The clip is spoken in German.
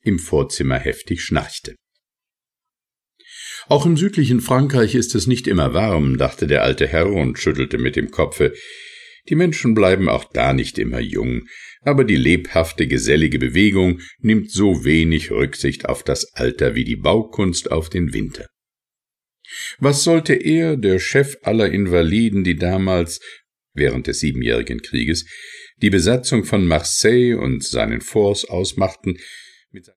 im Vorzimmer heftig schnarchte. »Auch im südlichen Frankreich ist es nicht immer warm«, dachte der alte Herr und schüttelte mit dem Kopfe. »Die Menschen bleiben auch da nicht immer jung, aber die lebhafte, gesellige Bewegung nimmt so wenig Rücksicht auf das Alter wie die Baukunst auf den Winter.« Was sollte er, der Chef aller Invaliden, die damals, während des Siebenjährigen Krieges, die Besatzung von Marseille und seinen Forts ausmachten,